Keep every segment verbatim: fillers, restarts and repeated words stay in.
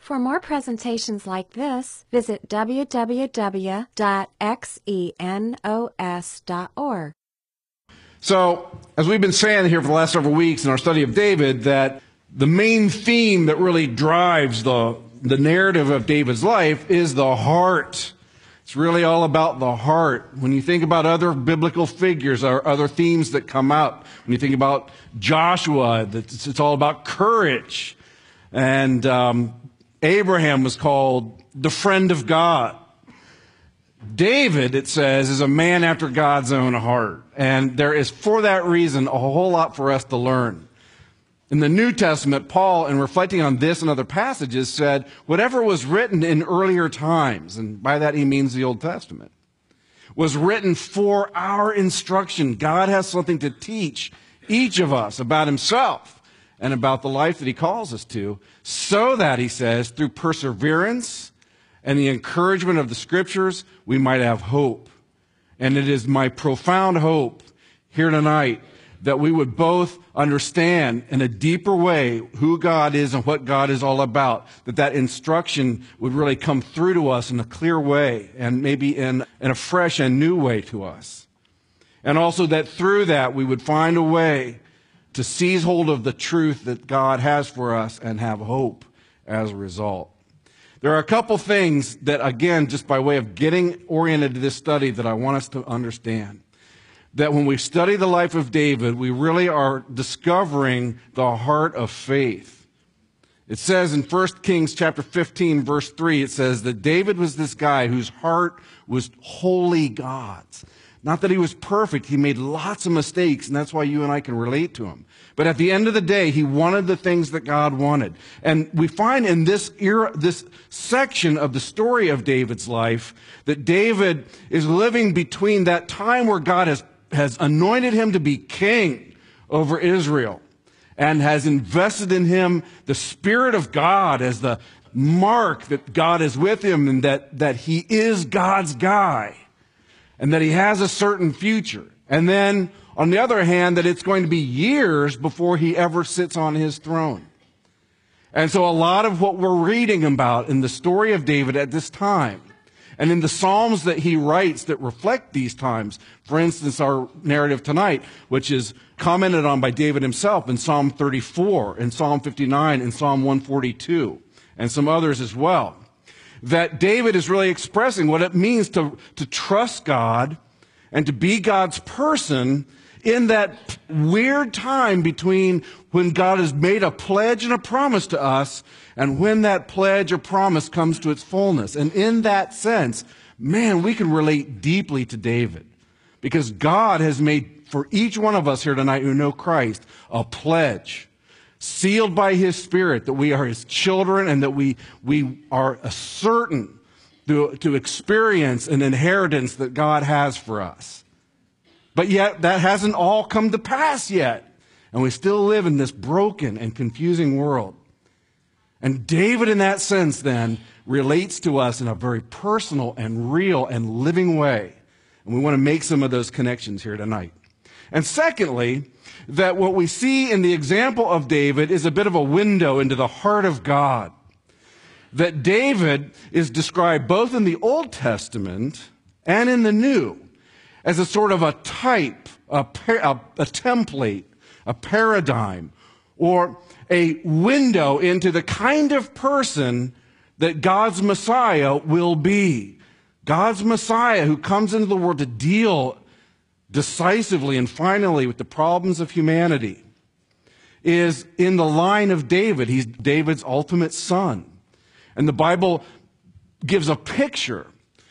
For more presentations like this, visit w w w dot xenos dot org. So, as we've been saying here for the last several weeks in our study of David, that the main theme that really drives the, the narrative of David's life is the heart. It's really all about the heart. When you think about other biblical figures or other themes that come out, when you think about Joshua, it's, it's all about courage. And um, Abraham was called the friend of God. David, it says, is a man after God's own heart. And there is, for that reason, a whole lot for us to learn. In the New Testament, Paul, in reflecting on this and other passages, said, whatever was written in earlier times, and by that he means the Old Testament, was written for our instruction. God has something to teach each of us about himself and about the life that he calls us to, so that, he says, through perseverance and the encouragement of the Scriptures, we might have hope. And it is my profound hope here tonight that we would both understand in a deeper way who God is and what God is all about, that that instruction would really come through to us in a clear way and maybe in, in a fresh and new way to us. And also that through that we would find a way to seize hold of the truth that God has for us and have hope as a result. There are a couple things that, again, just by way of getting oriented to this study, that I want us to understand. That when we study the life of David, we really are discovering the heart of faith. It says in First Kings chapter fifteen, verse three, it says that David was this guy whose heart was wholly God's. Not that he was perfect. He made lots of mistakes, and that's why you and I can relate to him. But at the end of the day, he wanted the things that God wanted. And we find in this era, this section of the story of David's life, that David is living between that time where God has has anointed him to be king over Israel and has invested in him the Spirit of God as the mark that God is with him and that, that he is God's guy and that he has a certain future. And then, on the other hand, that it's going to be years before he ever sits on his throne. And so a lot of what we're reading about in the story of David at this time, and in the Psalms that he writes that reflect these times, for instance, our narrative tonight, which is commented on by David himself in Psalm thirty-four, in Psalm fifty-nine, in Psalm one forty-two, and some others as well, that David is really expressing what it means to, to trust God and to be God's person in that weird time between when God has made a pledge and a promise to us and when that pledge or promise comes to its fullness. And in that sense, man, we can relate deeply to David because God has made for each one of us here tonight who know Christ a pledge sealed by his Spirit that we are his children and that we, we are certain to, to experience an inheritance that God has for us. But yet, that hasn't all come to pass yet. And we still live in this broken and confusing world. And David, in that sense, then, relates to us in a very personal and real and living way. And we want to make some of those connections here tonight. And secondly, that what we see in the example of David is a bit of a window into the heart of God. That David is described both in the Old Testament and in the New as a sort of a type, a, a, a template, a paradigm, or a window into the kind of person that God's Messiah will be. God's Messiah who comes into the world to deal decisively and finally with the problems of humanity is in the line of David. He's David's ultimate son. And the Bible gives a picture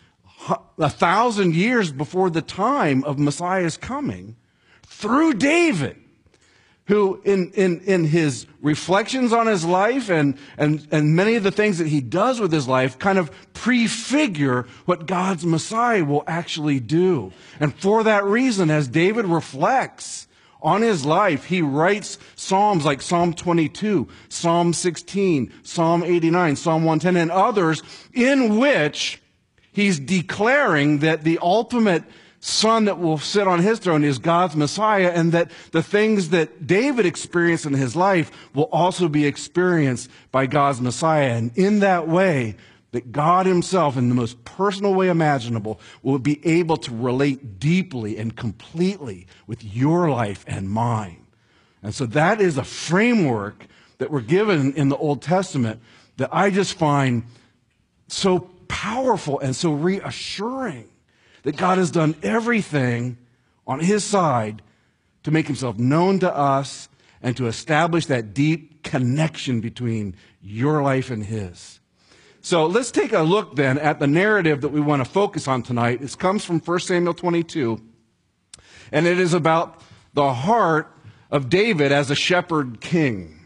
a thousand years before the time of Messiah's coming through David, who in, in, in his reflections on his life and, and, and many of the things that he does with his life kind of prefigure what God's Messiah will actually do. And for that reason, as David reflects on his life, he writes Psalms like Psalm twenty-two, Psalm sixteen, Psalm eighty-nine, Psalm one ten, and others in which he's declaring that the ultimate son that will sit on his throne is God's Messiah, and that the things that David experienced in his life will also be experienced by God's Messiah. And in that way, that God himself, in the most personal way imaginable, will be able to relate deeply and completely with your life and mine. And so that is a framework that we're given in the Old Testament that I just find so powerful and so reassuring, that God has done everything on his side to make himself known to us and to establish that deep connection between your life and his. So let's take a look then at the narrative that we want to focus on tonight. It comes from First Samuel twenty-two, and it is about the heart of David as a shepherd king.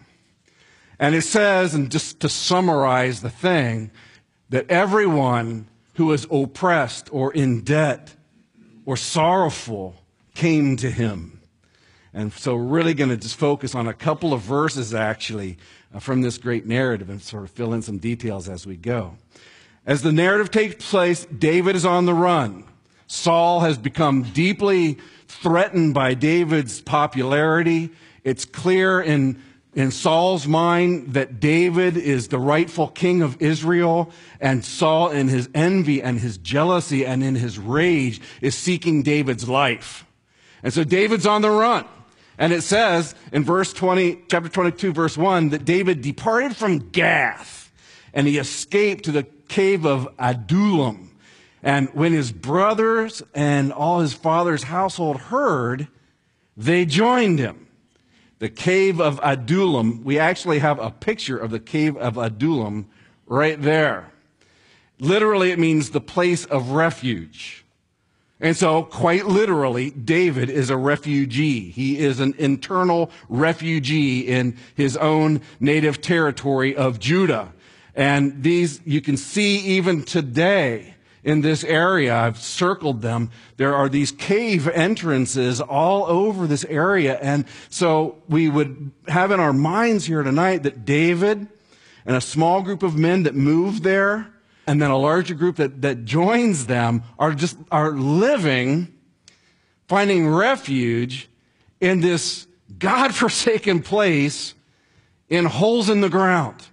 And it says, and just to summarize the thing, that everyone who was oppressed or in debt or sorrowful came to him. And so we're really going to just focus on a couple of verses, actually, uh, from this great narrative and sort of fill in some details as we go. As the narrative takes place, David is on the run. Saul has become deeply threatened by David's popularity. It's clear in In Saul's mind that David is the rightful king of Israel, and Saul, in his envy and his jealousy and in his rage, is seeking David's life. And so David's on the run. And it says in verse twenty, chapter twenty-two, verse one, that David departed from Gath, and he escaped to the cave of Adullam. And when his brothers and all his father's household heard, they joined him. The cave of Adullam, we actually have a picture of the cave of Adullam right there. Literally, it means the place of refuge. And so, quite literally, David is a refugee. He is an internal refugee in his own native territory of Judah. And these, you can see even today in this area, I've circled them, there are these cave entrances all over this area. And so we would have in our minds here tonight that David and a small group of men that moved there, and then a larger group that, that joins them, are just are living, finding refuge in this God-forsaken place in holes in the ground.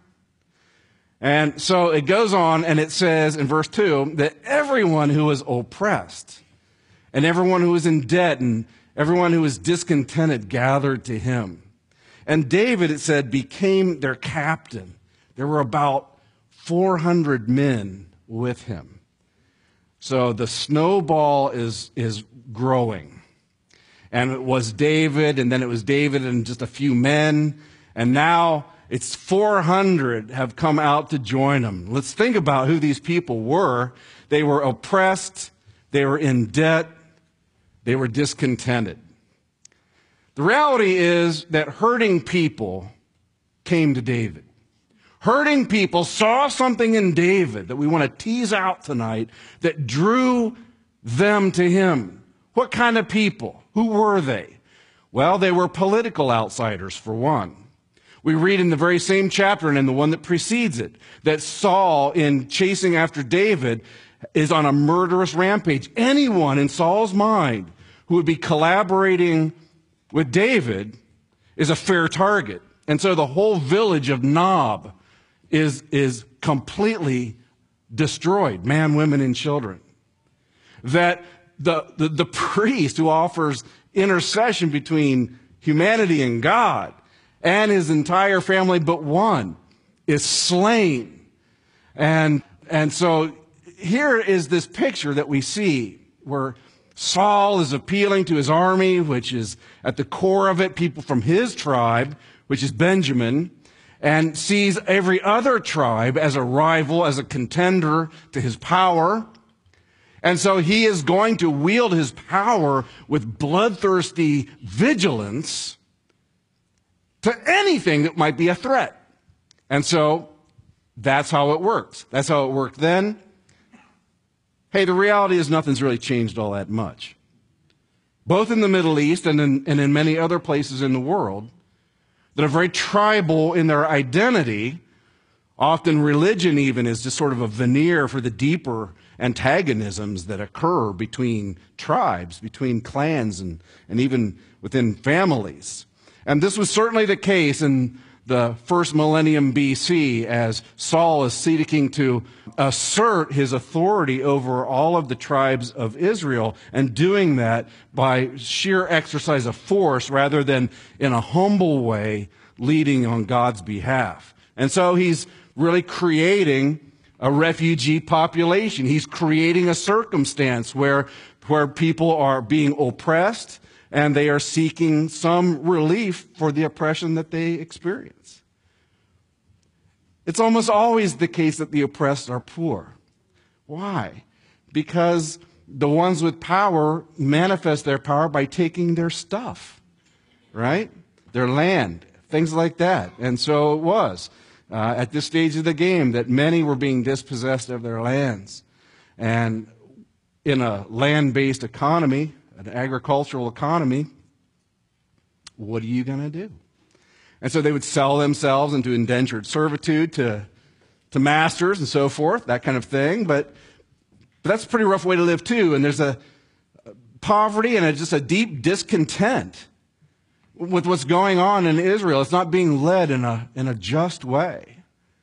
And so it goes on, and it says in verse two that everyone who was oppressed and everyone who was in debt and everyone who was discontented gathered to him. And David, it said, became their captain. There were about four hundred men with him. So the snowball is, is growing. And it was David, and then it was David and just a few men. And now it's four hundred have come out to join him. Let's think about who these people were. They were oppressed. They were in debt. They were discontented. The reality is that hurting people came to David. Hurting people saw something in David that we want to tease out tonight that drew them to him. What kind of people? Who were they? Well, they were political outsiders, for one. We read in the very same chapter and in the one that precedes it that Saul, in chasing after David, is on a murderous rampage. Anyone in Saul's mind who would be collaborating with David is a fair target. And so the whole village of Nob is, is completely destroyed, man, women, and children. That the, the, the priest who offers intercession between humanity and God and his entire family but one is slain. And, and so here is this picture that we see where Saul is appealing to his army, which is at the core of it, people from his tribe, which is Benjamin, and sees every other tribe as a rival, as a contender to his power. And so he is going to wield his power with bloodthirsty vigilance to anything that might be a threat. And so that's how it works. That's how it worked then. Hey, the reality is nothing's really changed all that much. Both in the Middle East and in, and in many other places in the world that are very tribal in their identity, Often religion even is just sort of a veneer for the deeper antagonisms that occur between tribes, between clans, and, and even within families. And this was certainly the case in the first millennium B C as Saul is seeking to assert his authority over all of the tribes of Israel, and doing that by sheer exercise of force rather than in a humble way leading on God's behalf. And so he's really creating a refugee population. He's creating a circumstance where, where people are being oppressed and they are seeking some relief for the oppression that they experience. It's almost always the case that the oppressed are poor. Why? Because the ones with power manifest their power by taking their stuff, right? Their land, things like that. And so it was uh, at this stage of the game that many were being dispossessed of their lands. And in a land-based economy, an agricultural economy, what are you going to do? And so they would sell themselves into indentured servitude to, to masters and so forth, that kind of thing. But, but that's a pretty rough way to live too. And there's a poverty and a, just a deep discontent with what's going on in Israel. It's not being led in a, in a just way.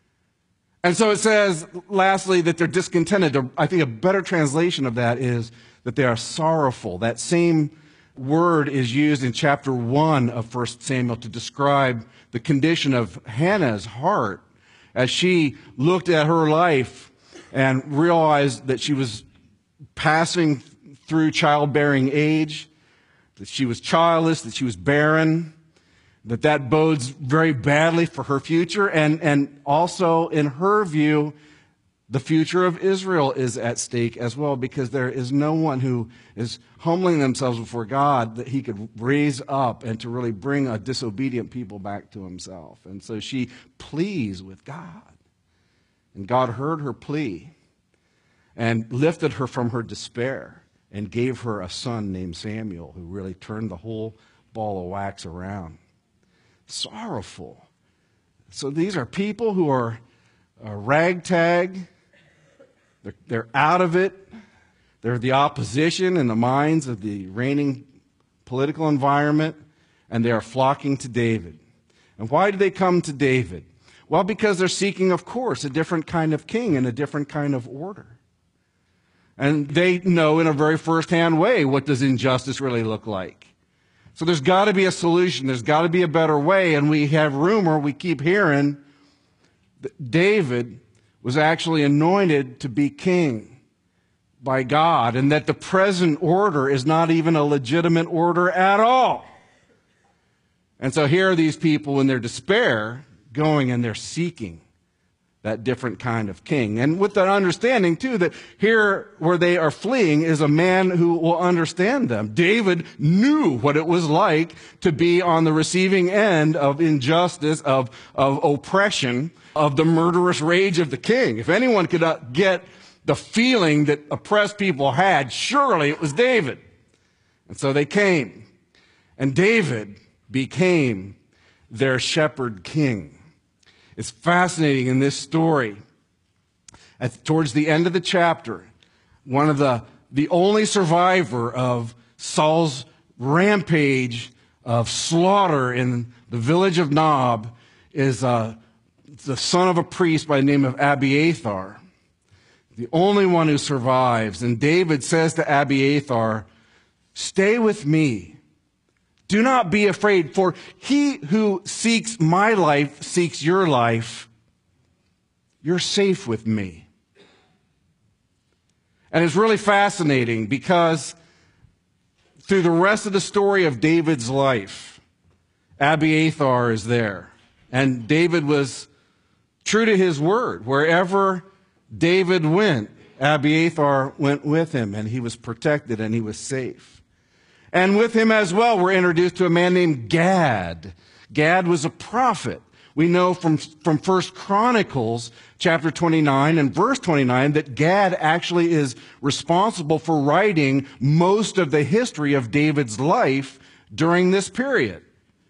And so it says, lastly, that they're discontented. I think a better translation of that is that they are sorrowful. That same word is used in chapter one of First Samuel to describe the condition of Hannah's heart as she looked at her life and realized that she was passing through childbearing age, that she was childless, that she was barren, that that bodes very badly for her future. And, and also, in her view, the future of Israel is at stake as well, because there is no one who is humbling themselves before God that he could raise up and to really bring a disobedient people back to himself. And so she pleads with God. And God heard her plea and lifted her from her despair and gave her a son named Samuel, who really turned the whole ball of wax around. Sorrowful. So these are people who are uh, ragtag. They're, they're out of it. They're the opposition in the minds of the reigning political environment, and they are flocking to David. And why do they come to David? Well, because they're seeking, of course, a different kind of king and a different kind of order. And they know in a very first-hand way what does injustice really look like. So there's got to be a solution. There's got to be a better way. And we have rumor, we keep hearing, that David was actually anointed to be king by God, and that the present order is not even a legitimate order at all. And so here are these people in their despair going and they're seeking that different kind of king. And with that understanding, too, that here where they are fleeing is a man who will understand them. David knew what it was like to be on the receiving end of injustice, of, of oppression, of the murderous rage of the king. If anyone could uh, get the feeling that oppressed people had, surely it was David. And so they came. And David became their shepherd king. It's fascinating in this story. At, towards the end of the chapter, one of the, the only survivor of Saul's rampage of slaughter in the village of Nob is uh, the son of a priest by the name of Abiathar, the only one who survives. And David says to Abiathar, "Stay with me. Do not be afraid, for he who seeks my life seeks your life. You're safe with me." And it's really fascinating because through the rest of the story of David's life, Abiathar is there. And David was true to his word. Wherever David went, Abiathar went with him, and he was protected and he was safe. And with him as well, we're introduced to a man named Gad. Gad was a prophet. We know from, from First Chronicles chapter twenty-nine and verse twenty-nine that Gad actually is responsible for writing most of the history of David's life during this period.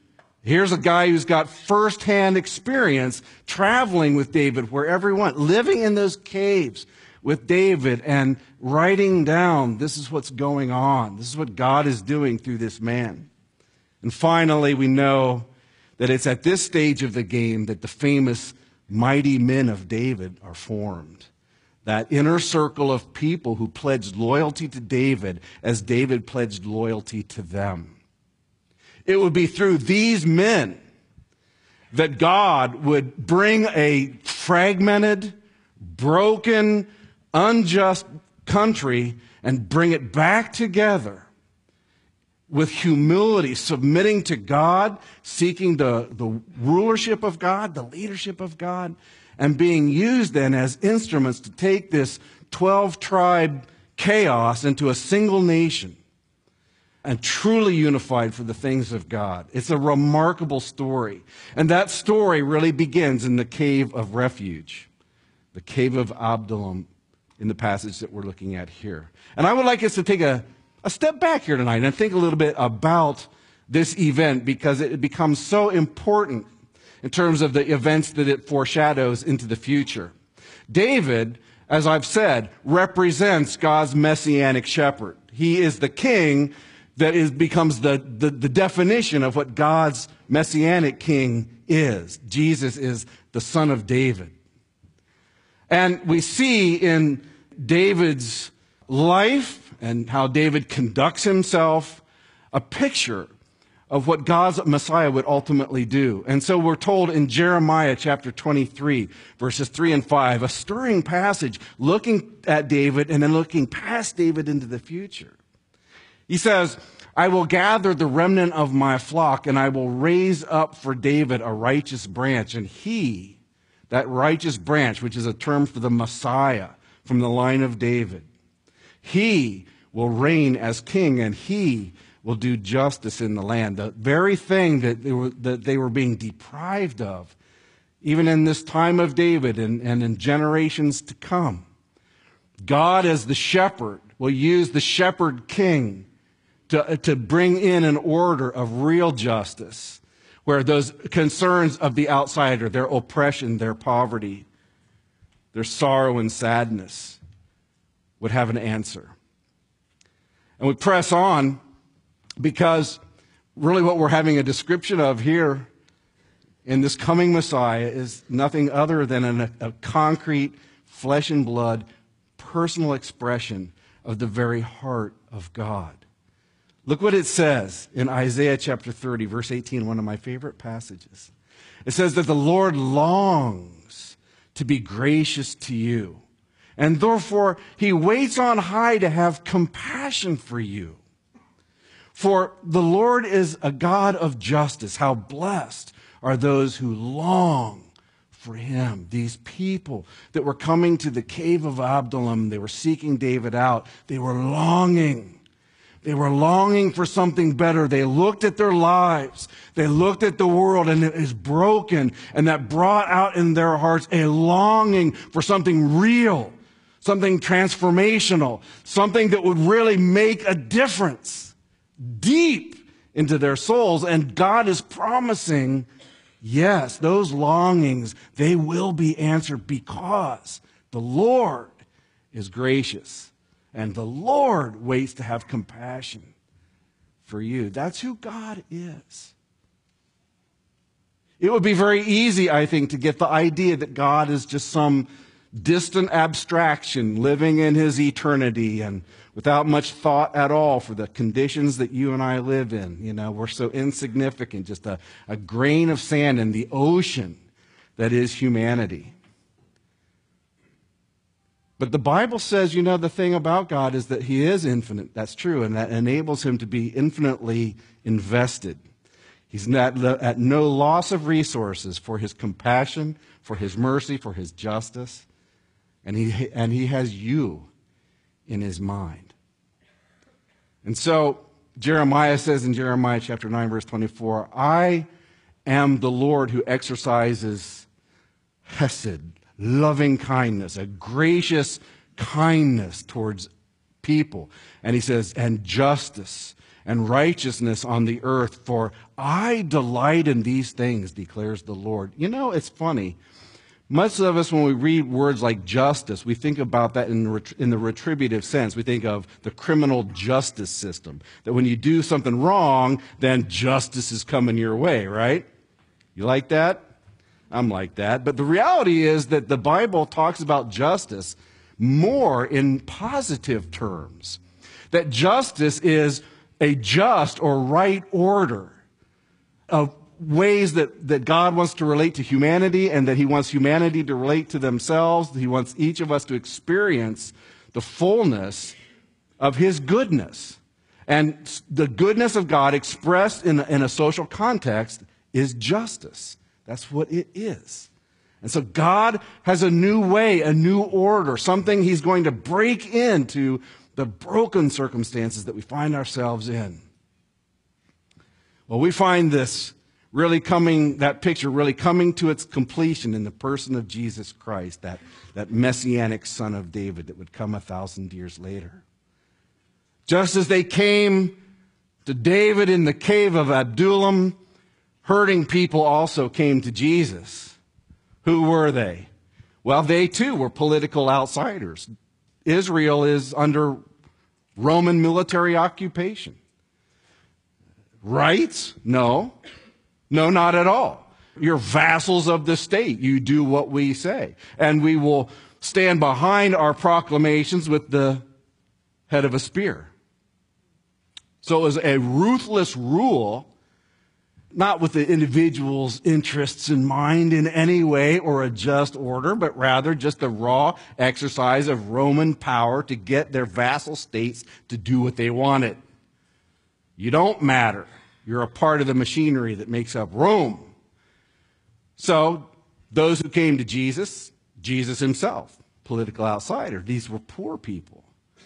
Here's a guy who's got firsthand experience traveling with David wherever he went, living in those caves with David and writing down, this is what's going on. This is what God is doing through this man. And finally, we know that it's at this stage of the game that the famous mighty men of David are formed. That inner circle of people who pledged loyalty to David as David pledged loyalty to them. It would be through these men that God would bring a fragmented, broken, unjust country and bring it back together with humility, submitting to God, seeking the, the rulership of God, the leadership of God, and being used then as instruments to take this twelve-tribe chaos into a single nation and truly unified for the things of God. It's a remarkable story. And that story really begins in the cave of refuge, the cave of Adullam in the passage that we're looking at here. And I would like us to take a, a step back here tonight and think a little bit about this event because it becomes so important in terms of the events that it foreshadows into the future. David, as I've said, represents God's messianic shepherd. He is the king that is, becomes the, the, the definition of what God's messianic king is. Jesus is the son of David. And we see in David's life and how David conducts himself a picture of what God's Messiah would ultimately do. And so we're told in Jeremiah chapter twenty-three, verses three and five, a stirring passage looking at David and then looking past David into the future. He says, I will gather the remnant of my flock and I will raise up for David a righteous branch. And he, that righteous branch, which is a term for the Messiah from the line of David, he will reign as king and he will do justice in the land. The very thing that they were, that they were being deprived of, even in this time of David and, and in generations to come. God as the shepherd will use the shepherd king to, to bring in an order of real justice where those concerns of the outsider, their oppression, their poverty, their sorrow and sadness would have an answer. And we press on because really what we're having a description of here in this coming Messiah is nothing other than an, a concrete, flesh and blood, personal expression of the very heart of God. Look what it says in Isaiah chapter thirty, verse eighteen, one of my favorite passages. It says that the Lord longs to be gracious to you, and therefore he waits on high to have compassion for you. For the Lord is a God of justice. How blessed are those who long for him. These people that were coming to the cave of Adullam, they were seeking David out. They were longing. They were longing for something better. They looked at their lives. They looked at the world and it is broken. And that brought out in their hearts a longing for something real, something transformational, something that would really make a difference deep into their souls. And God is promising, yes, those longings, they will be answered because the Lord is gracious and the Lord waits to have compassion for you. That's who God is. It would be very easy, I think, to get the idea that God is just some distant abstraction living in his eternity and without much thought at all for the conditions that you and I live in. You know, we're so insignificant, just a, a grain of sand in the ocean that is humanity. But the Bible says, you know, the thing about God is that he is infinite. That's true, and that enables him to be infinitely invested. He's not at no loss of resources for his compassion, for his mercy, for his justice. And he, and he has you in his mind. And so Jeremiah says in Jeremiah chapter nine, verse twenty-four, I am the Lord who exercises hesed, loving kindness, a gracious kindness towards people. And he says, and justice and righteousness on the earth, for I delight in these things, declares the Lord. You know, it's funny. Most of us, when we read words like justice, we think about that in the, in the retributive sense. We think of the criminal justice system, that when you do something wrong, then justice is coming your way, right? You like that? I'm like that. But the reality is that the Bible talks about justice more in positive terms. That justice is a just or right order of ways that, that God wants to relate to humanity, and that he wants humanity to relate to themselves. He wants each of us to experience the fullness of his goodness. And the goodness of God expressed in, in a social context is justice. That's what it is. And so God has a new way, a new order, something he's going to break into the broken circumstances that we find ourselves in. Well, we find this really coming, that picture really coming to its completion in the person of Jesus Christ, that, that messianic son of David that would come a thousand years later. Just as they came to David in the cave of Adullam, hurting people also came to Jesus. Who were they? Well, they too were political outsiders. Israel is under Roman military occupation. Rights? No. No, not at all. You're vassals of the state. You do what we say. And we will stand behind our proclamations with the head of a spear. So it was a ruthless rule, not with the individual's interests in mind in any way or a just order, but rather just the raw exercise of Roman power to get their vassal states to do what they wanted. You don't matter. You're a part of the machinery that makes up Rome. So those who came to Jesus, Jesus himself, political outsider, these were poor people.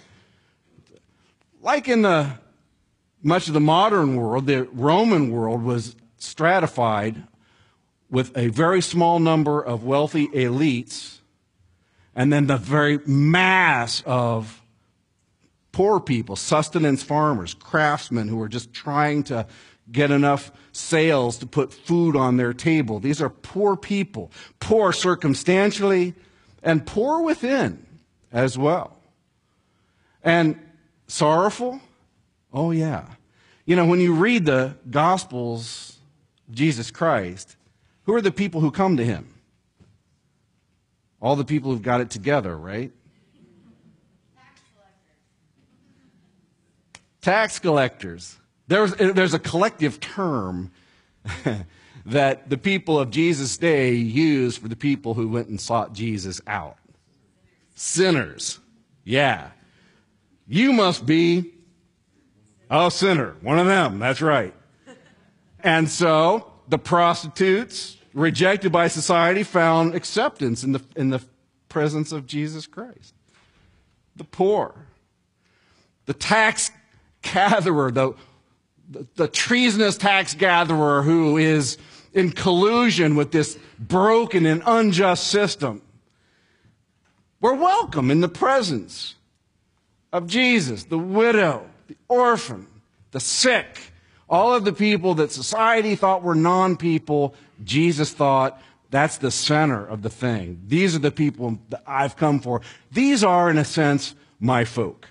Like in the much of the modern world, the Roman world was stratified with a very small number of wealthy elites and then the very mass of poor people, sustenance farmers, craftsmen who were just trying to get enough sales to put food on their table. These are poor people, poor circumstantially and poor within as well. And sorrowful? Oh, yeah. You know, when you read the Gospels of Jesus Christ, who are the people who come to him? All the people who've got it together, right? Tax collectors. Tax collectors. There's, there's a collective term that the people of Jesus' day used for the people who went and sought Jesus out. Sinners. Yeah. You must be a sinner. One of them. That's right. And so the prostitutes, rejected by society, found acceptance in the, in the presence of Jesus Christ. The poor. The tax gatherer, the The, the treasonous tax gatherer who is in collusion with this broken and unjust system. We're welcome in the presence of Jesus, the widow, the orphan, the sick, all of the people that society thought were non-people. Jesus thought that's the center of the thing. These are the people that I've come for. These are, in a sense, my folk.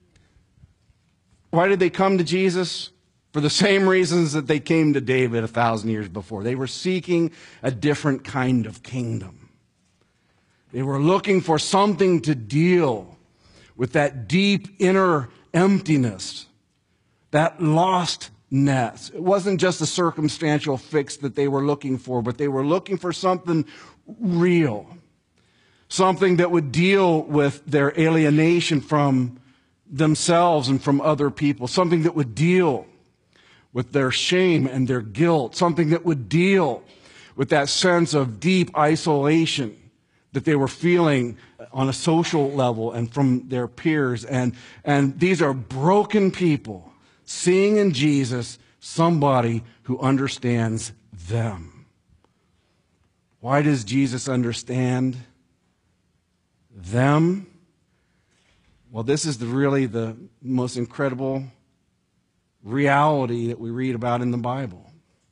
Why did they come to Jesus? For the same reasons that they came to David a thousand years before. They were seeking a different kind of kingdom. They were looking for something to deal with that deep inner emptiness, that lostness. It wasn't just a circumstantial fix that they were looking for, but they were looking for something real, something that would deal with their alienation from themselves and from other people, something that would deal with their shame and their guilt, something that would deal with that sense of deep isolation that they were feeling on a social level and from their peers. And, and these are broken people seeing in Jesus somebody who understands them. Why does Jesus understand them? Well, this is the, really the most incredible reality that we read about in the Bible.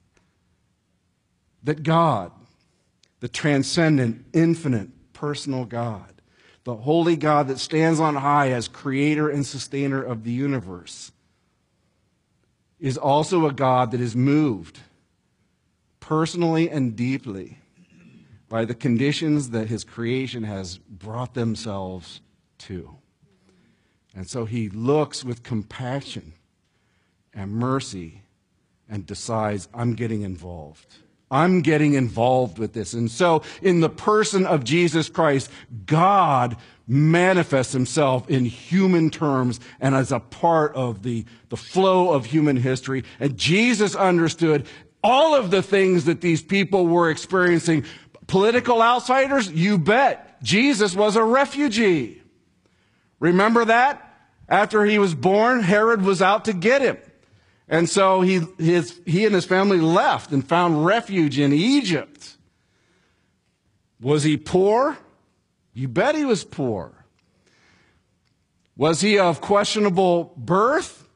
That God, the transcendent, infinite, personal God, the holy God that stands on high as creator and sustainer of the universe, is also a God that is moved personally and deeply by the conditions that his creation has brought themselves to. And so he looks with compassion and mercy and decides, I'm getting involved. I'm getting involved with this. And so in the person of Jesus Christ, God manifests himself in human terms and as a part of the, the flow of human history. And Jesus understood all of the things that these people were experiencing. Political outsiders, you bet. Jesus was a refugee. Remember that? After he was born, Herod was out to get him. And so he, his, he and his family left and found refuge in Egypt. Was he poor? You bet he was poor. Was he of questionable birth?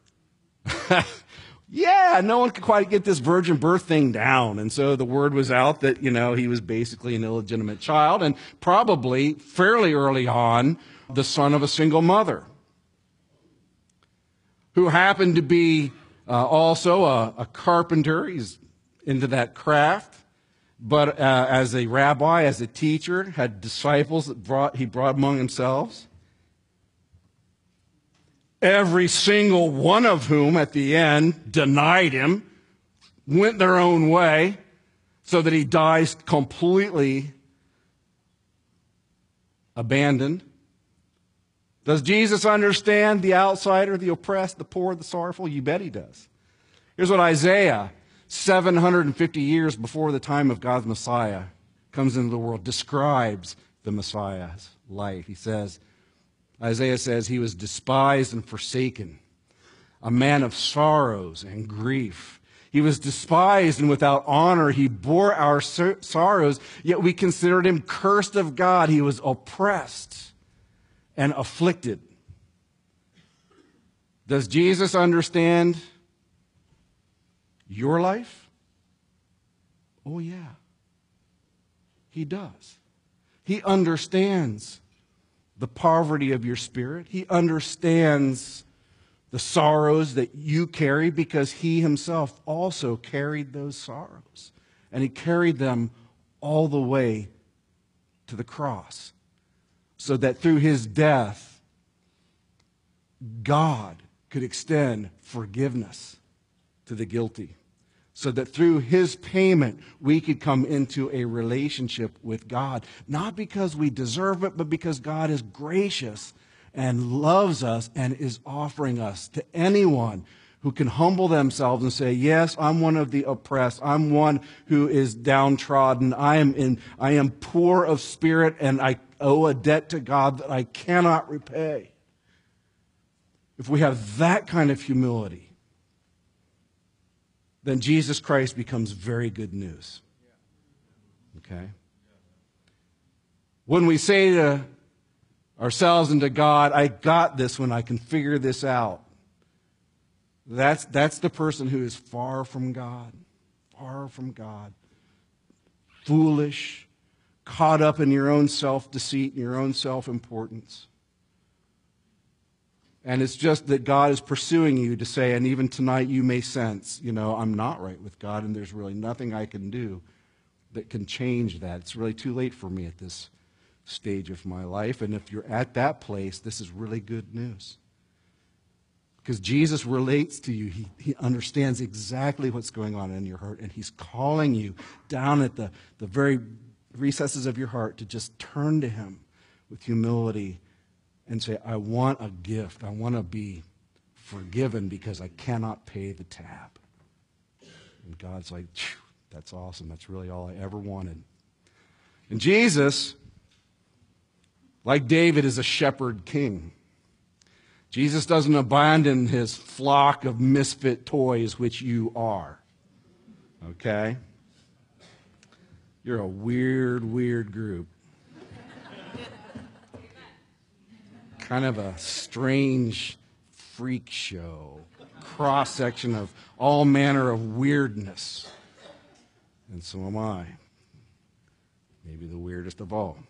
Yeah, no one could quite get this virgin birth thing down. And so the word was out that, you know, he was basically an illegitimate child and probably fairly early on the son of a single mother who happened to be uh, also a, a carpenter. He's into that craft. But uh, as a rabbi, as a teacher, had disciples that brought, he brought among themselves. Every single one of whom at the end denied him, went their own way, so that he dies completely abandoned. Does Jesus understand the outsider, the oppressed, the poor, the sorrowful? You bet he does. Here's what Isaiah, seven hundred fifty years before the time of God's Messiah comes into the world, describes the Messiah's life. He says, Isaiah says, he was despised and forsaken, a man of sorrows and grief. He was despised and without honor. He bore our sorrows, yet we considered him cursed of God. He was oppressed and afflicted. Does Jesus understand your life? Oh, yeah. He does. He understands the poverty of your spirit. He understands the sorrows that you carry because he himself also carried those sorrows. And he carried them all the way to the cross, so that through his death, God could extend forgiveness to the guilty, so that through his payment, we could come into a relationship with God, not because we deserve it, but because God is gracious and loves us and is offering us to anyone who can humble themselves and say, yes, I'm one of the oppressed. I'm one who is downtrodden. I am in, I am poor of spirit, and I owe a debt to God that I cannot repay. If we have that kind of humility, then Jesus Christ becomes very good news. Okay? When we say to ourselves and to God, I got this when I can figure this out, that's, that's the person who is far from God, far from God, foolish, caught up in your own self-deceit and your own self-importance. And it's just that God is pursuing you to say, and even tonight you may sense, you know, I'm not right with God, and there's really nothing I can do that can change that. It's really too late for me at this stage of my life. And if you're at that place, this is really good news. Because Jesus relates to you. He, he understands exactly what's going on in your heart, and he's calling you down at the, the very recesses of your heart to just turn to him with humility and say, I want a gift. I want to be forgiven because I cannot pay the tab. And God's like, that's awesome. That's really all I ever wanted. And Jesus, like David, is a shepherd king. Jesus doesn't abandon his flock of misfit toys, which you are. Okay? You're a weird, weird group. kind of a strange freak show, cross-section of all manner of weirdness. And so am I. Maybe the weirdest of all.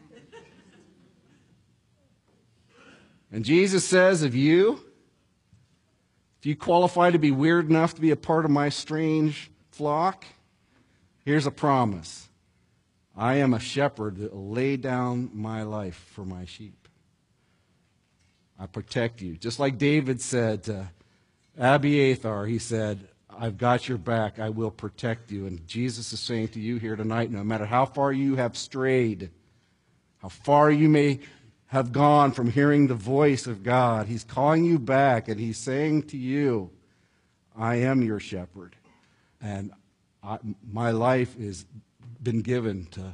And Jesus says of you, if you qualify to be weird enough to be a part of my strange flock, here's a promise. I am a shepherd that will lay down my life for my sheep. I protect you. Just like David said to Abiathar, he said, I've got your back. I will protect you. And Jesus is saying to you here tonight, no matter how far you have strayed, how far you may have gone from hearing the voice of God, he's calling you back and he's saying to you, I am your shepherd. And I, my life has been given to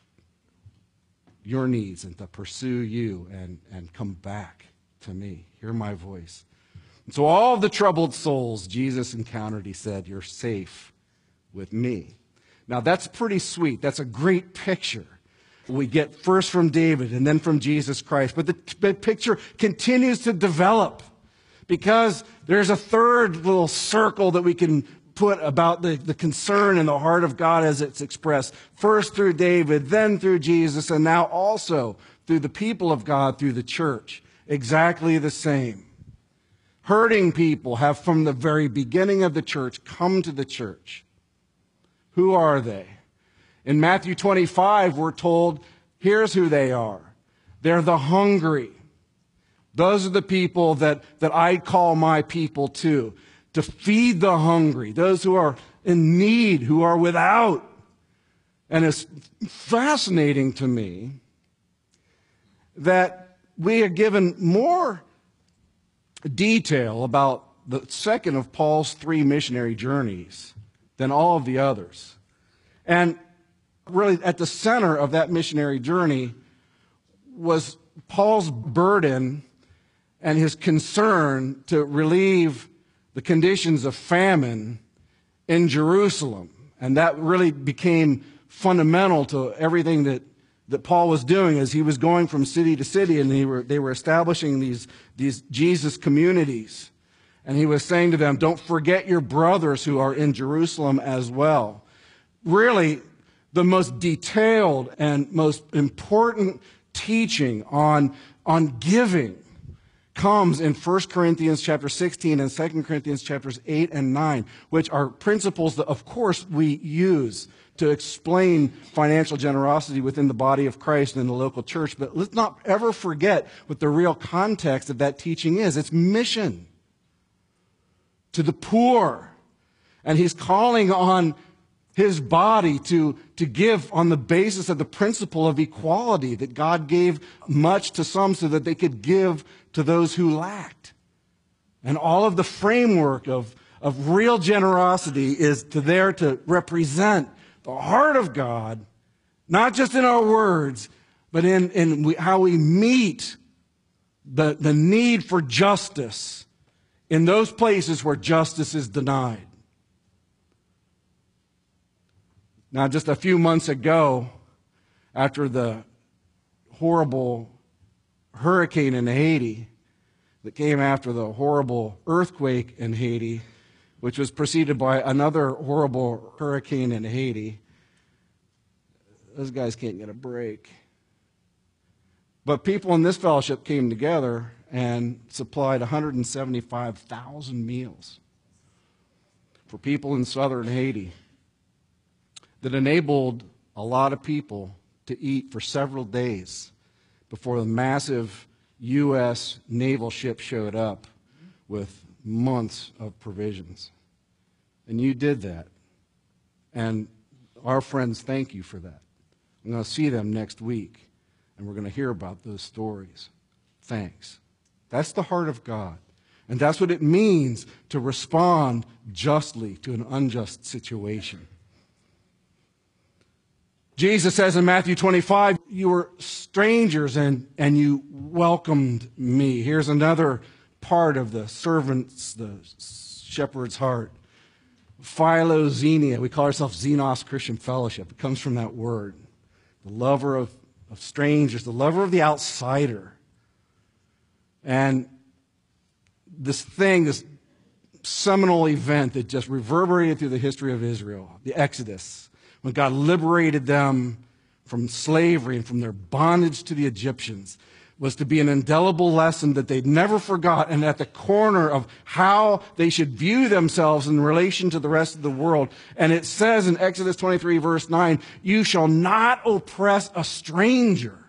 your needs and to pursue you and, and come back to me. Hear my voice. And so all the troubled souls Jesus encountered, he said, you're safe with me. Now that's pretty sweet. That's a great picture. We get first from David and then from Jesus Christ. But the t- picture continues to develop because there's a third little circle that we can put about the, the concern in the heart of God as it's expressed. First through David, then through Jesus, and now also through the people of God, through the church. Exactly the same. Hurting people have from the very beginning of the church come to the church. Who are they? In Matthew twenty-five, we're told, here's who they are. They're the hungry. Those are the people that, that I call my people to. To feed the hungry. Those who are in need, who are without. And it's fascinating to me that we are given more detail about the second of Paul's three missionary journeys than all of the others. And really at the center of that missionary journey was Paul's burden and his concern to relieve the conditions of famine in Jerusalem. And that really became fundamental to everything that, that Paul was doing as he was going from city to city, and they were, they were establishing these, these Jesus communities. And he was saying to them, don't forget your brothers who are in Jerusalem as well. Really, the most detailed and most important teaching on, on giving comes in First Corinthians chapter sixteen and Second Corinthians chapters eight and nine, which are principles that, of course, we use to explain financial generosity within the body of Christ and in the local church. But let's not ever forget what the real context of that teaching is. It's mission to the poor. And he's calling on his body to, to give on the basis of the principle of equality, that God gave much to some so that they could give to those who lacked. And all of the framework of, of real generosity is to there to represent the heart of God, not just in our words, but in, in we, how we meet the, the need for justice in those places where justice is denied. Now, just a few months ago, after the horrible hurricane in Haiti that came after the horrible earthquake in Haiti, which was preceded by another horrible hurricane in Haiti, those guys can't get a break. But people in this fellowship came together and supplied one hundred seventy-five thousand meals for people in southern Haiti that enabled a lot of people to eat for several days before the massive U S naval ship showed up with months of provisions. And you did that. And our friends thank you for that. I'm going to see them next week, and we're going to hear about those stories. Thanks. That's the heart of God. And that's what it means to respond justly to an unjust situation. Jesus says in Matthew twenty-five, you were strangers and, and you welcomed me. Here's another part of the servant's, the shepherd's heart. Philoxenia. We call ourselves Xenos Christian Fellowship. It comes from that word. The lover of, of strangers, the lover of the outsider. And this thing, this seminal event that just reverberated through the history of Israel, the Exodus, when God liberated them from slavery and from their bondage to the Egyptians, was to be an indelible lesson that they'd never forgot, and at the corner of how they should view themselves in relation to the rest of the world. And it says in Exodus twenty-three, verse nine, "You shall not oppress a stranger,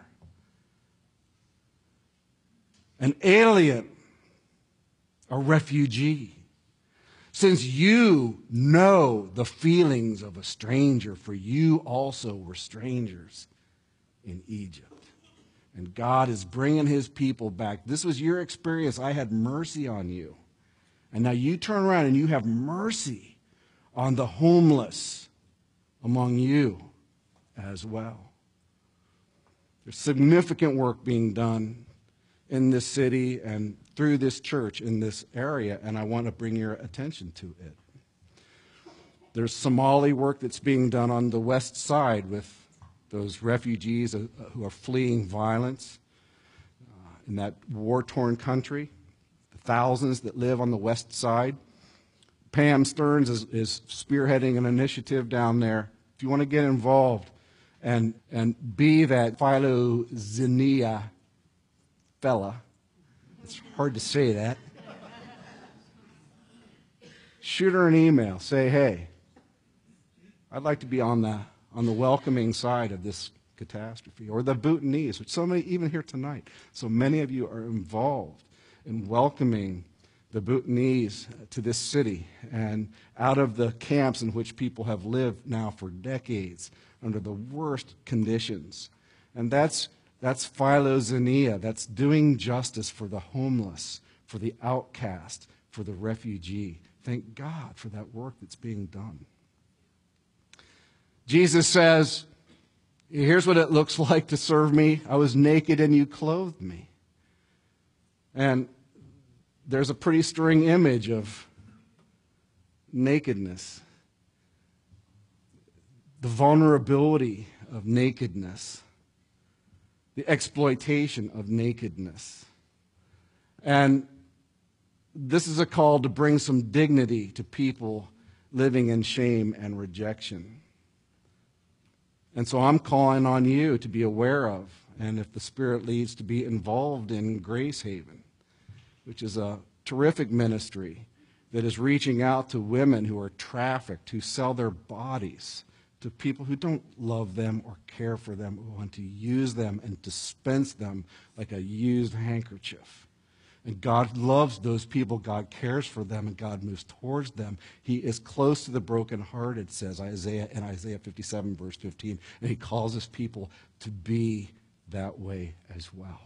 an alien, a refugee, since you know the feelings of a stranger, for you also were strangers in Egypt." And God is bringing his people back. This was your experience. I had mercy on you. And now you turn around and you have mercy on the homeless among you as well. There's significant work being done in this city and through this church in this area, and I want to bring your attention to it. There's Somali work that's being done on the west side with those refugees who are fleeing violence uh, in that war-torn country, the thousands that live on the west side. Pam Stearns is, is spearheading an initiative down there. If you want to get involved and, and be that philoxenia fella, it's hard to say that, shoot her an email. Say, hey, I'd like to be on the on the welcoming side of this catastrophe, or the Bhutanese, which so many, even here tonight, so many of you are involved in welcoming the Bhutanese to this city and out of the camps in which people have lived now for decades under the worst conditions. And that's, that's philoxenia. That's doing justice for the homeless, for the outcast, for the refugee. Thank God for that work that's being done. Jesus says, here's what it looks like to serve me. I was naked and you clothed me. And there's a pretty stirring image of nakedness, the vulnerability of nakedness, the exploitation of nakedness. And this is a call to bring some dignity to people living in shame and rejection. And so I'm calling on you to be aware of, and if the Spirit leads, to be involved in Grace Haven, which is a terrific ministry that is reaching out to women who are trafficked, who sell their bodies to people who don't love them or care for them, who want to use them and dispense them like a used handkerchief. And God loves those people. God cares for them, and God moves towards them. He is close to the brokenhearted, says Isaiah in Isaiah fifty-seven, verse fifteen. And he calls his people to be that way as well.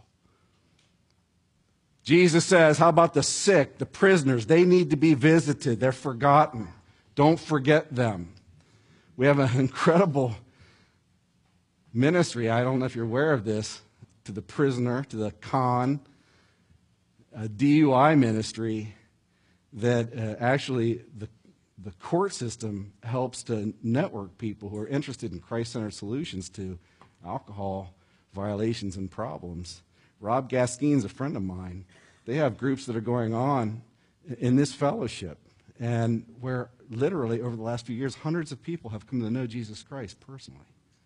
Jesus says, how about the sick, the prisoners? They need to be visited. They're forgotten. Don't forget them. We have an incredible ministry. I don't know if you're aware of this, to the prisoner, to the con, a D U I ministry that uh, actually the, the court system helps to network people who are interested in Christ-centered solutions to alcohol violations and problems. Rob Gaskine's a friend of mine. They have groups that are going on in this fellowship, and where literally over the last few years, hundreds of people have come to know Jesus Christ personally.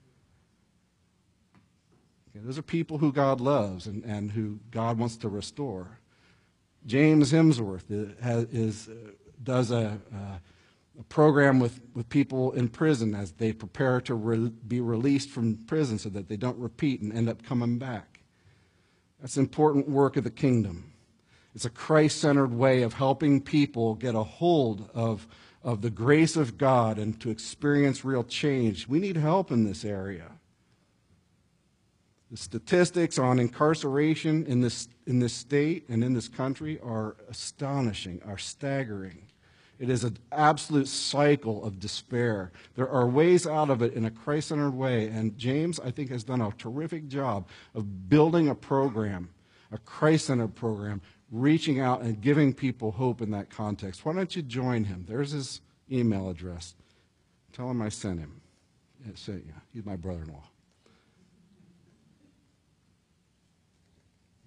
Okay, those are people who God loves and, and who God wants to restore. James Hemsworth is, is, uh, does a, uh, a program with, with people in prison as they prepare to re- be released from prison so that they don't repeat and end up coming back. That's important work of the kingdom. It's a Christ-centered way of helping people get a hold of, of the grace of God and to experience real change. We need help in this area. The statistics on incarceration in this, in this state and in this country are astonishing, are staggering. It is an absolute cycle of despair. There are ways out of it in a Christ-centered way, and James, I think, has done a terrific job of building a program, a Christ-centered program, reaching out and giving people hope in that context. Why don't you join him? There's his email address. Tell him I sent him. Yeah, say, yeah, he's my brother-in-law.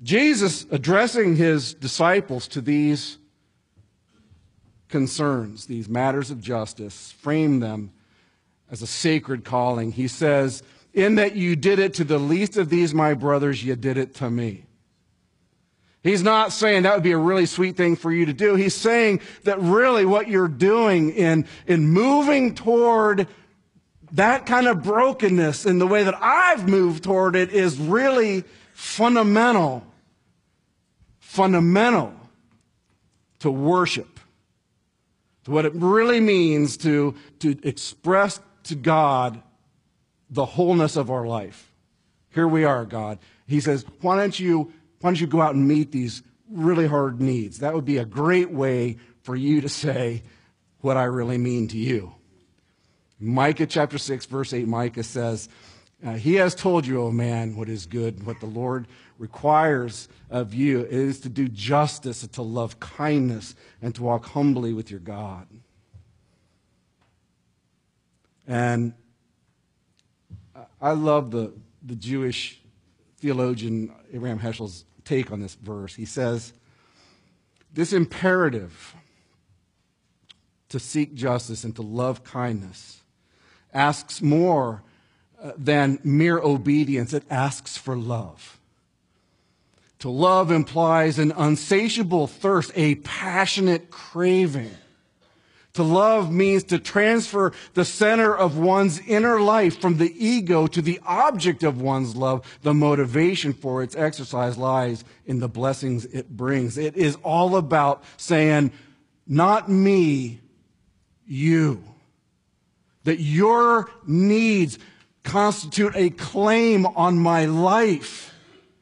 Jesus, addressing his disciples to these concerns, these matters of justice, framed them as a sacred calling. He says, in that you did it to the least of these, my brothers, you did it to me. He's not saying that would be a really sweet thing for you to do. He's saying that really what you're doing in, in moving toward that kind of brokenness in the way that I've moved toward it is really fundamental, fundamental to worship, to what it really means to, to express to God the wholeness of our life. Here we are, God. He says, why don't you, why don't you go out and meet these really hard needs? That would be a great way for you to say what I really mean to you. Micah chapter six, verse eight, Micah says, uh, he has told you, O man, what is good. What the Lord requires of you is to do justice, to love kindness, and to walk humbly with your God. And I love the, the Jewish theologian Abraham Heschel's take on this verse. He says, this imperative to seek justice and to love kindness asks more uh, than mere obedience. It asks for love. To love implies an unsatiable thirst, a passionate craving. To love means to transfer the center of one's inner life from the ego to the object of one's love. The motivation for its exercise lies in the blessings it brings. It is all about saying, not me, you. That your needs constitute a claim on my life,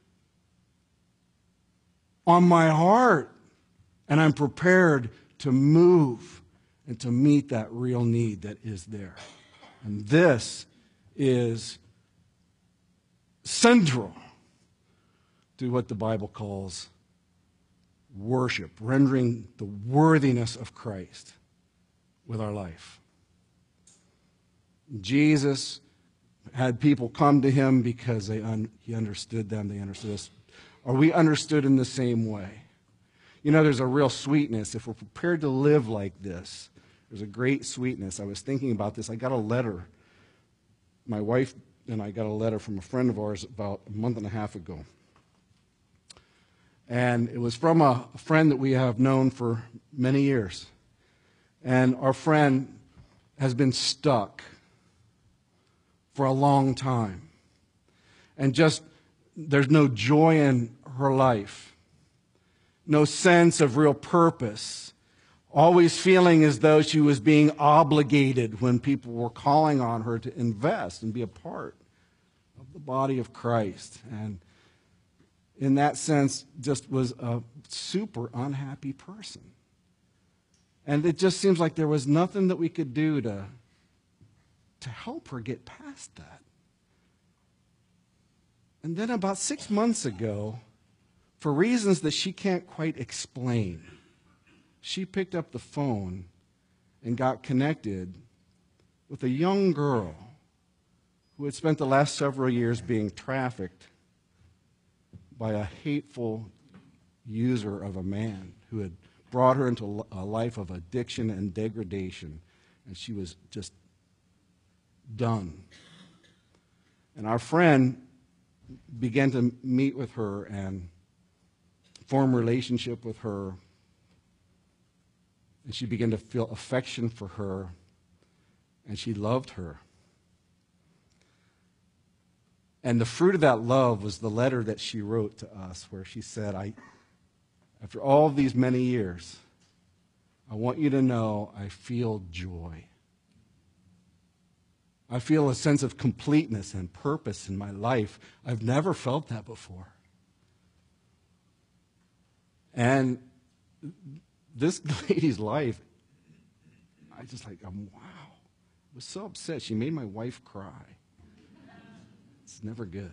on my heart, and I'm prepared to move and to meet that real need that is there. And this is central to what the Bible calls worship, rendering the worthiness of Christ with our life. Jesus had people come to him because they un- he understood them, they understood us. Are we understood in the same way? You know, there's a real sweetness if we're prepared to live like this. There's a great sweetness. I was thinking about this. I got a letter. My wife and I got a letter from a friend of ours about a month and a half ago. And it was from a friend that we have known for many years. And our friend has been stuck for a long time. And just, there's no joy in her life. No sense of real purpose. Always feeling as though she was being obligated when people were calling on her to invest and be a part of the body of Christ. And in that sense, just was a super unhappy person. And it just seems like there was nothing that we could do to, to help her get past that. And then about six months ago, for reasons that she can't quite explain, she picked up the phone and got connected with a young girl who had spent the last several years being trafficked by a hateful user of a man who had brought her into a life of addiction and degradation, and she was just done. And our friend began to meet with her and form a relationship with her. And she began to feel affection for her, and she loved her. And the fruit of that love was the letter that she wrote to us, where she said, I, after all these many years, I want you to know I feel joy. I feel a sense of completeness and purpose in my life. I've never felt that before. And this lady's life, I just like, I'm, wow. I was so upset. She made my wife cry. It's never good.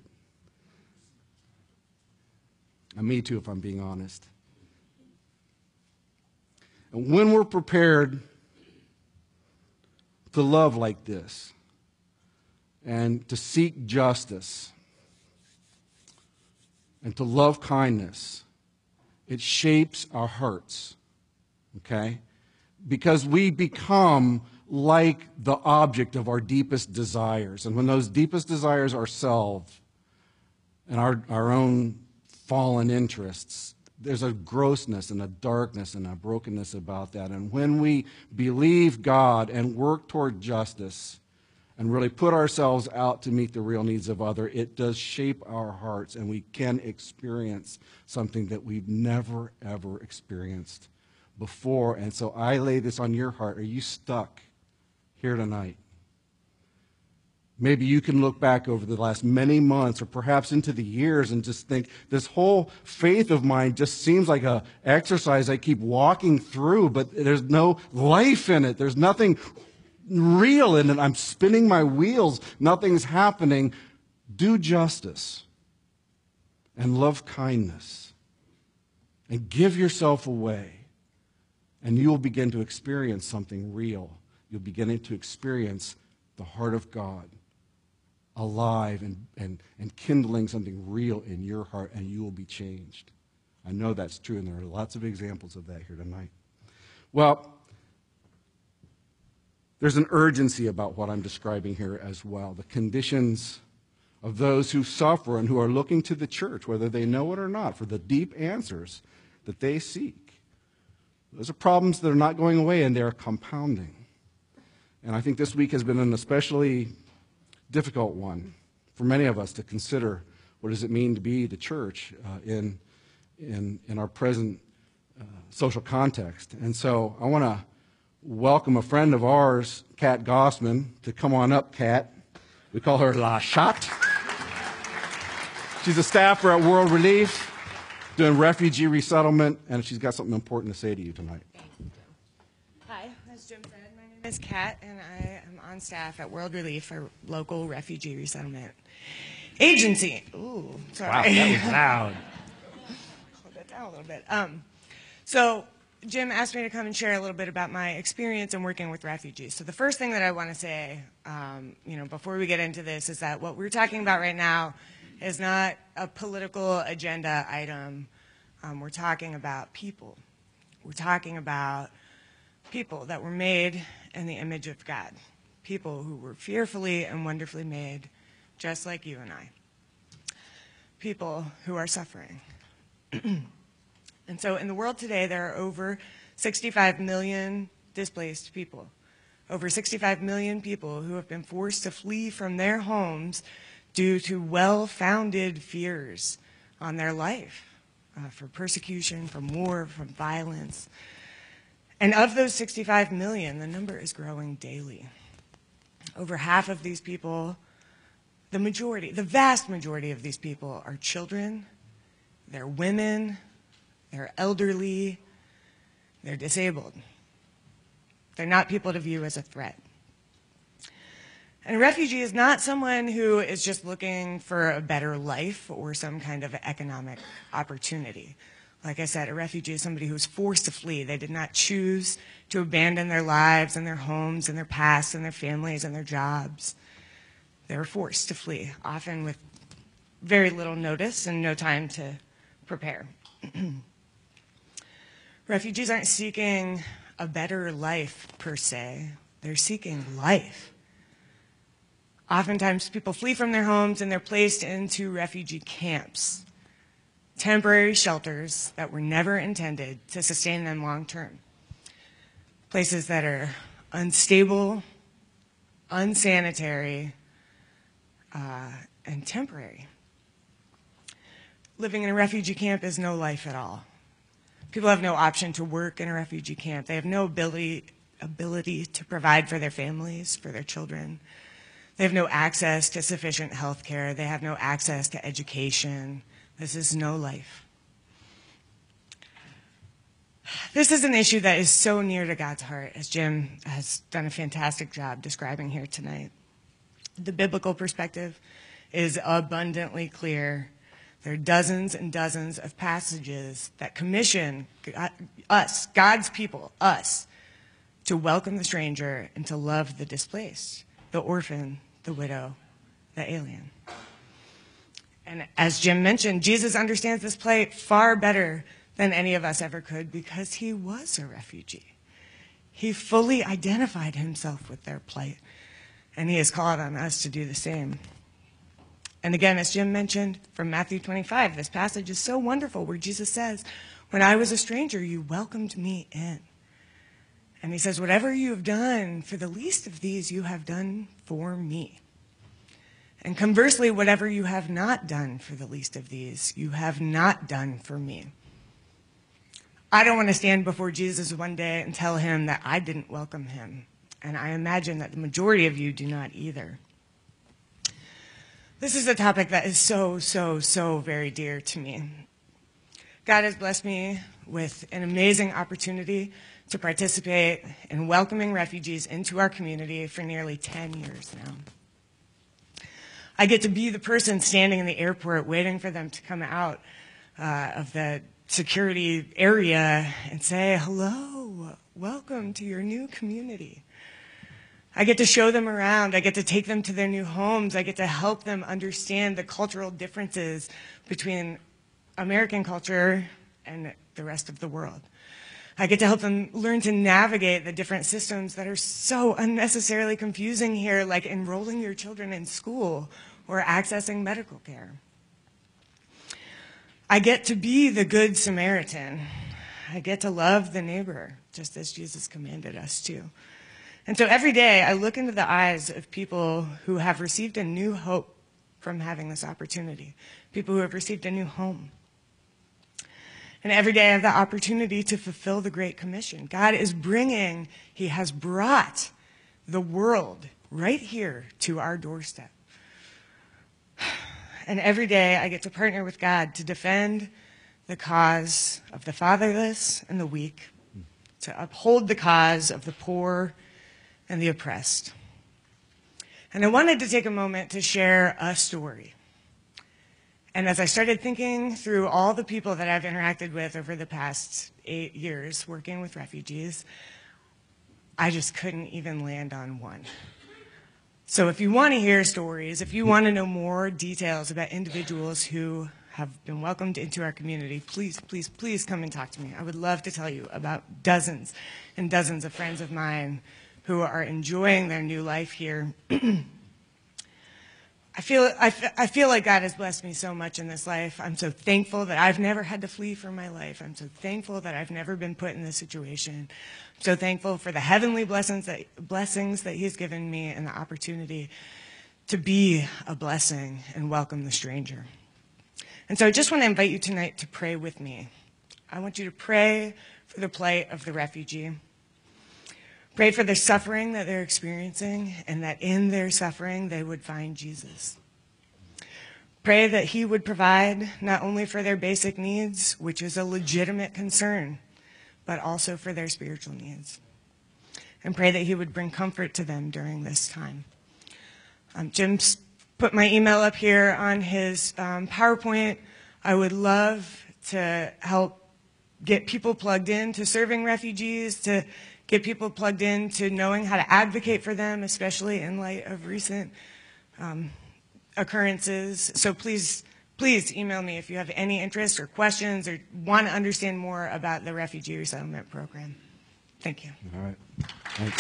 And me too, if I'm being honest. And when we're prepared to love like this and to seek justice and to love kindness, it shapes our hearts, okay? Because we become like the object of our deepest desires. And when those deepest desires are self and our, our own fallen interests, there's a grossness and a darkness and a brokenness about that. And when we believe God and work toward justice and really put ourselves out to meet the real needs of others, it does shape our hearts, and we can experience something that we've never, ever experienced before. And so I lay this on your heart. Are you stuck here tonight? Maybe you can look back over the last many months or perhaps into the years and just think, this whole faith of mine just seems like an exercise I keep walking through, but there's no life in it. There's nothing real in it. I'm spinning my wheels. Nothing's happening. Do justice and love kindness and give yourself away, and you'll begin to experience something real. You'll begin to experience the heart of God alive and, and, and kindling something real in your heart, and you will be changed. I know that's true, and there are lots of examples of that here tonight. Well, there's an urgency about what I'm describing here as well. The conditions of those who suffer and who are looking to the church, whether they know it or not, for the deep answers that they seek. Those are problems that are not going away, and they are compounding. And I think this week has been an especially difficult one for many of us to consider. What does it mean to be the church uh, in, in, in our present uh, social context? And so I want to welcome a friend of ours, Kat Gossman, to come on up, Kat. We call her La Chat. She's a staffer at World Relief, doing refugee resettlement, and she's got something important to say to you tonight. Hi, as Jim said, my name is Kat, and I am on staff at World Relief, a local refugee resettlement agency. Ooh, sorry. Wow, that was loud. Hold that down a little bit. Um, so Jim asked me to come and share a little bit about my experience in working with refugees. So the first thing that I want to say, um, you know, before we get into this, is that what we're talking about right now is not a political agenda item. Um, we're talking about people. We're talking about people that were made in the image of God. People who were fearfully and wonderfully made, just like you and I. People who are suffering. And so in the world today, there are over sixty-five million displaced people. Over sixty-five million people who have been forced to flee from their homes due to well-founded fears on their life, uh, for persecution, from war, from violence. And of those sixty-five million, the number is growing daily. Over half of these people, the majority, the vast majority of these people are children, they're women, they're elderly, they're disabled. They're not people to view as a threat. And a refugee is not someone who is just looking for a better life or some kind of economic opportunity. Like I said, a refugee is somebody who's forced to flee. They did not choose to abandon their lives and their homes and their past and their families and their jobs. They were forced to flee, often with very little notice and no time to prepare. Refugees aren't seeking a better life, per se. They're seeking life. Oftentimes, people flee from their homes and they're placed into refugee camps, temporary shelters that were never intended to sustain them long term. Places that are unstable, unsanitary, uh, and temporary. Living in a refugee camp is no life at all. People have no option to work in a refugee camp. They have no ability, ability to provide for their families, for their children. They have no access to sufficient health care. They have no access to education. This is no life. This is an issue that is so near to God's heart, as Jim has done a fantastic job describing here tonight. The biblical perspective is abundantly clear. There are dozens and dozens of passages that commission us, God's people, us, to welcome the stranger and to love the displaced, the orphan, the widow, the alien. And as Jim mentioned, Jesus understands this plight far better than any of us ever could because he was a refugee. He fully identified himself with their plight, and he has called on us to do the same. And again, as Jim mentioned from Matthew twenty-five, this passage is so wonderful where Jesus says, when I was a stranger, you welcomed me in. And he says, whatever you have done for the least of these, you have done for me. And conversely, whatever you have not done for the least of these, you have not done for me. I don't want to stand before Jesus one day and tell him that I didn't welcome him. And I imagine that the majority of you do not either. This is a topic that is so, so, so very dear to me. God has blessed me with an amazing opportunity to participate in welcoming refugees into our community for nearly ten years now. I get to be the person standing in the airport waiting for them to come out uh, of the security area and say, hello, welcome to your new community. I get to show them around. I get to take them to their new homes. I get to help them understand the cultural differences between American culture and the rest of the world. I get to help them learn to navigate the different systems that are so unnecessarily confusing here, like enrolling your children in school or accessing medical care. I get to be the Good Samaritan. I get to love the neighbor, just as Jesus commanded us to. And so every day I look into the eyes of people who have received a new hope from having this opportunity, people who have received a new home. And every day I have the opportunity to fulfill the Great Commission. God is bringing, he has brought the world right here to our doorstep. And every day I get to partner with God to defend the cause of the fatherless and the weak, to uphold the cause of the poor and the oppressed. And I wanted to take a moment to share a story. And as I started thinking through all the people that I've interacted with over the past eight years working with refugees, I just couldn't even land on one. So if you want to hear stories, if you want to know more details about individuals who have been welcomed into our community, please, please, please come and talk to me. I would love to tell you about dozens and dozens of friends of mine who are enjoying their new life here. I feel, I, I feel like God has blessed me so much in this life. I'm so thankful that I've never had to flee for my life. I'm so thankful that I've never been put in this situation. I'm so thankful for the heavenly blessings that, blessings that he's given me and the opportunity to be a blessing and welcome the stranger. And so I just want to invite you tonight to pray with me. I want you to pray for the plight of the refugee. Pray for the suffering that they're experiencing, and that in their suffering they would find Jesus. Pray that he would provide not only for their basic needs, which is a legitimate concern, but also for their spiritual needs. And pray that he would bring comfort to them during this time. Um, Jim's put my email up here on his um, PowerPoint. I would love to help get people plugged in to serving refugees, to get people plugged in to knowing how to advocate for them, especially in light of recent um, occurrences. So please, please email me if you have any interest or questions or want to understand more about the Refugee Resettlement Program. Thank you. All right. Thanks.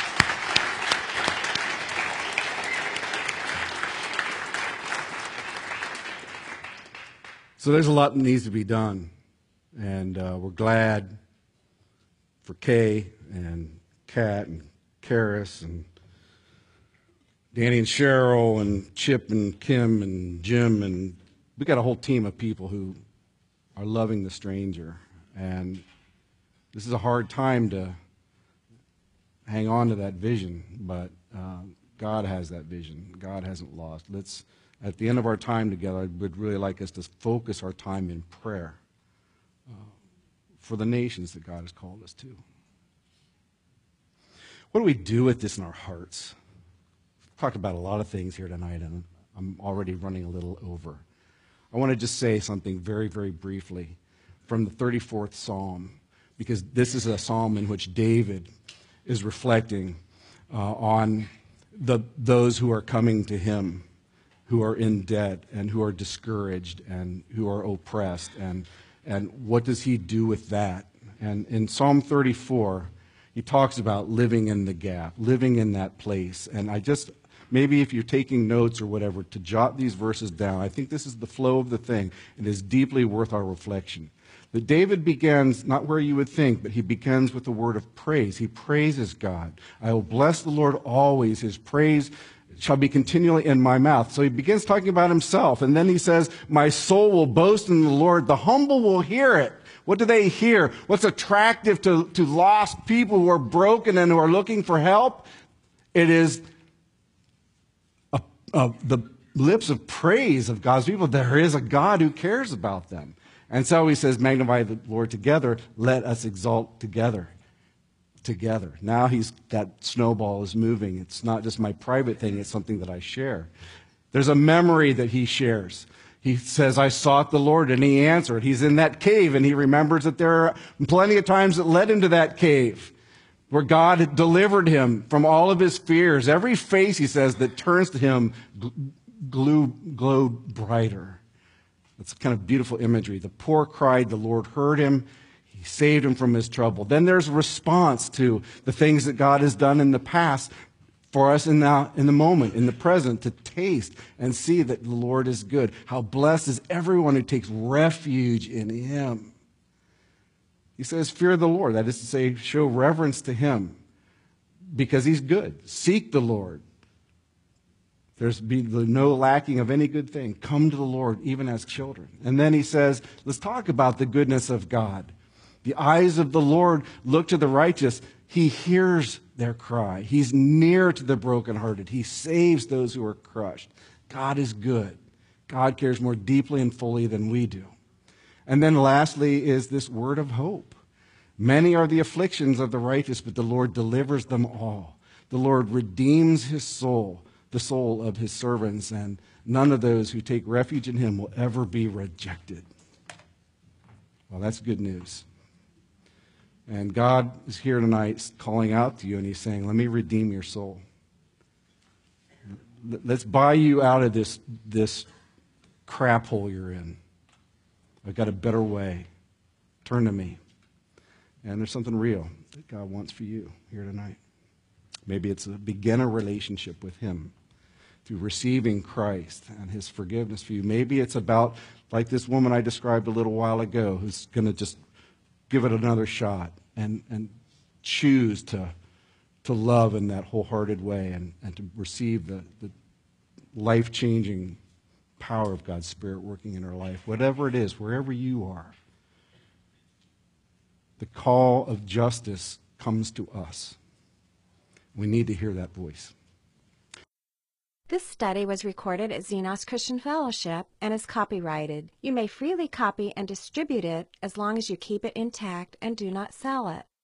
So there's a lot that needs to be done, and uh, we're glad for Kay and Kat and Karis and Danny and Cheryl and Chip and Kim and Jim, and we got a whole team of people who are loving the stranger. And this is a hard time to hang on to that vision, but uh, God has that vision. God hasn't lost. Let's, at the end of our time together, I would really like us to focus our time in prayer uh, for the nations that God has called us to. What do we do with this in our hearts? We've talked about a lot of things here tonight, and I'm already running a little over. I want to just say something very, very briefly from the thirty-fourth Psalm, because this is a psalm in which David is reflecting uh, on the, those who are coming to him who are in debt and who are discouraged and who are oppressed. And, and what does he do with that? And in Psalm thirty-four, he talks about living in the gap, living in that place. And I just, maybe if you're taking notes or whatever, to jot these verses down. I think this is the flow of the thing. It is deeply worth our reflection. That David begins not where you would think, but he begins with the word of praise. He praises God. I will bless the Lord always. His praise shall be continually in my mouth. So he begins talking about himself. And then he says, my soul will boast in the Lord. The humble will hear it. What do they hear? What's attractive to, to lost people who are broken and who are looking for help? It is a, a, the lips of praise of God's people. There is a God who cares about them. And so he says, magnify the Lord together. Let us exalt together. Together. Now he's, that snowball is moving. It's not just my private thing. It's something that I share. There's a memory that he shares. He says, I sought the Lord and he answered. He's in that cave and he remembers that there are plenty of times that led him to that cave where God had delivered him from all of his fears. Every face, he says, that turns to him glowed, glowed brighter. It's kind of beautiful imagery. The poor cried, the Lord heard him. He saved him from his trouble. Then there's a response to the things that God has done in the past for us in the, in the moment, in the present, to taste and see that the Lord is good. How blessed is everyone who takes refuge in him. He says, fear the Lord. That is to say, show reverence to him because he's good. Seek the Lord. There's be no lacking of any good thing. Come to the Lord, even as children. And then he says, let's talk about the goodness of God. The eyes of the Lord look to the righteous. He hears their cry. He's near to the brokenhearted. He saves those who are crushed. God is good. God cares more deeply and fully than we do. And then lastly is this word of hope. Many are the afflictions of the righteous, but the Lord delivers them all. The Lord redeems his soul. The soul of his servants, and none of those who take refuge in him will ever be rejected. Well, that's good news. And God is here tonight calling out to you, and he's saying, let me redeem your soul. Let's buy you out of this, this crap hole you're in. I've got a better way. Turn to me. And there's something real that God wants for you here tonight. Maybe it's a beginner relationship with him through receiving Christ and his forgiveness for you. Maybe it's about, like this woman I described a little while ago, who's going to just give it another shot and, and choose to, to love in that wholehearted way and, and to receive the, the life-changing power of God's Spirit working in her life. Whatever it is, wherever you are, the call of justice comes to us. We need to hear that voice. This study was recorded at Xenos Christian Fellowship and is copyrighted. You may freely copy and distribute it as long as you keep it intact and do not sell it.